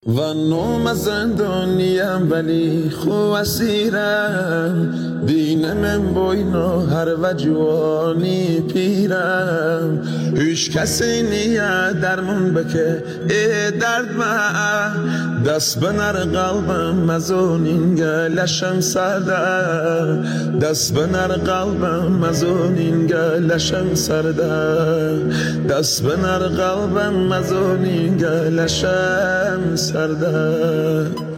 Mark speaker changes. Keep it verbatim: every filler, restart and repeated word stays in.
Speaker 1: و نوم زندانیم ولی خو اسیرم دین من بوینو هر و جوانی پیرم هیچ کسی نیه درمون بکه ای درد ما دست بنر قلبم مزون اینگه لشم سرده دست بنر قلبم مزون اینگه لشم سرده دست بنر قلبم مزون اینگه لشم سرده